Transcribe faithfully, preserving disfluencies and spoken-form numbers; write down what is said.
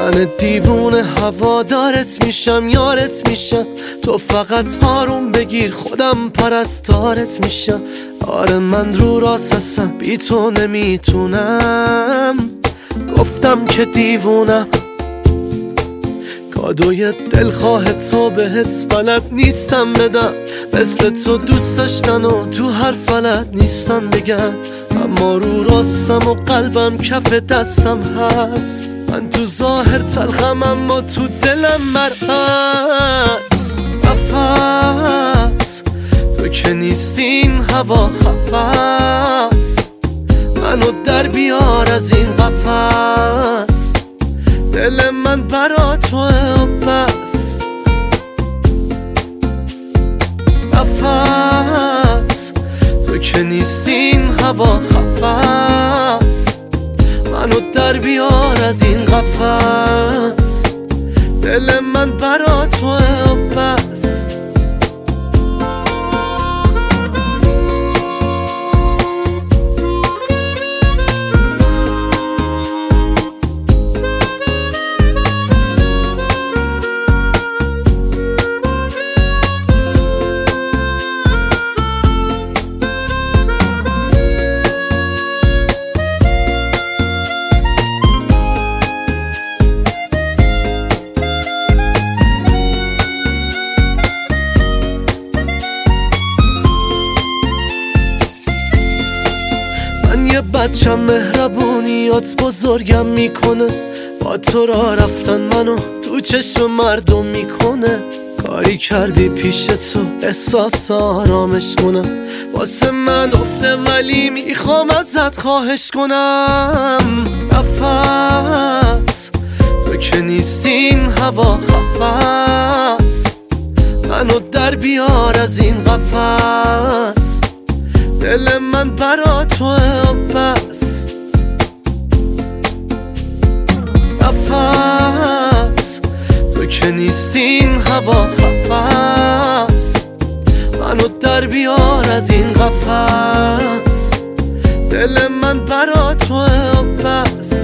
من دیوونه هوادارت میشم، یارت میشم، تو فقط آروم بگیر خودم پرستارت میشم. آره من رو راست هستم، بی تو نمیتونم، گفتم که دیوونم. کادوی دلخواه تو بهت بلد نیستم بدم، مثل تو دوست داشتن و تو هر فلت نیستم بگم. اما رو راستم و قلبم کف دستم هست، من تو ظاهر تلخم اما تو دلم مرهست. نفس تو که نیستین هوا خفست، منو در بیار از این قفس، دل من برا توه بس. نفس تو که نیستین هوا خفست، منو در بیار از این قفس، دل من برا توه بس. یه بچم مهربونیات بزرگم میکنه، با تو را رفتن منو تو چشم مردم میکنه. کاری کردی پیش تو احساس آرامش کنم، واسه من افته ولی میخوام ازت خواهش کنم. نفس تو که نیستین هوا خفست، منو در بیار از این قفس، دل من برا توه بس. نفس تو که نیستین هوا خفست، منو در بیار از این قفس، دل من برا توه بس.